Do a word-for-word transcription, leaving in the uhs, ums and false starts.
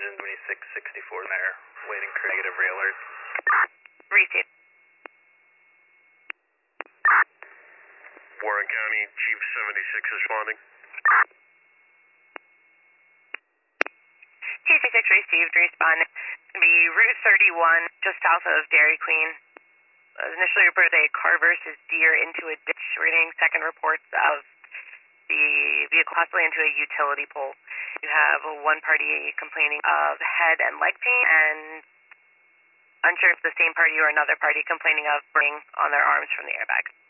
engine twenty-six sixty-four there, waiting for negative ray alert. Received. Warren County, Chief seventy-six is responding. T C six received, respond. It's going to be Route thirty-one, just south of Dairy Queen. Uh, initially reported a car versus deer into a ditch. We're getting second reports of the vehicle possibly into a utility pole. You have one party complaining of head and leg pain, and unsure if it's the same party or another party complaining of burning on their arms from the airbag.